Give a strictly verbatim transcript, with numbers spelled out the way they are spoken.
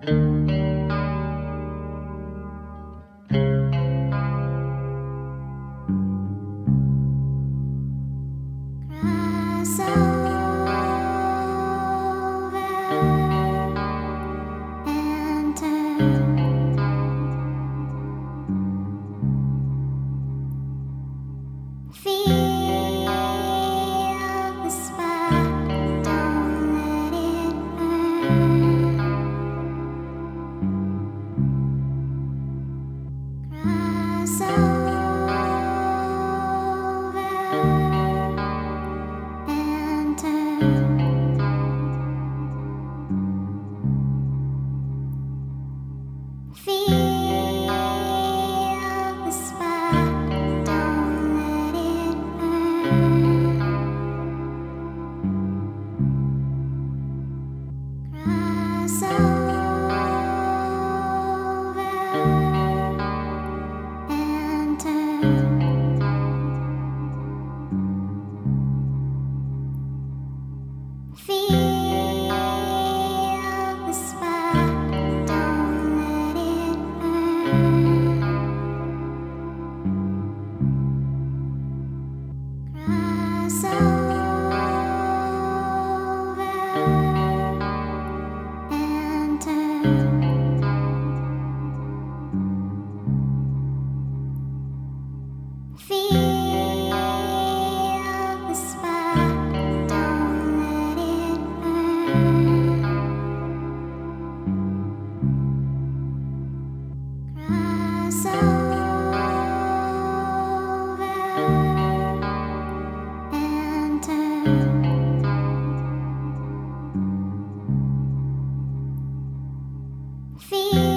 Cross over and turn. Feel the spark, don't let it burn. Cross over and turn. Feel the spark, don't let it burn. Cross over and turn. Feel the spark, don't let it burn. Cross over and turn. Feel the spark, don't let it burn. Cross over and turn. Feel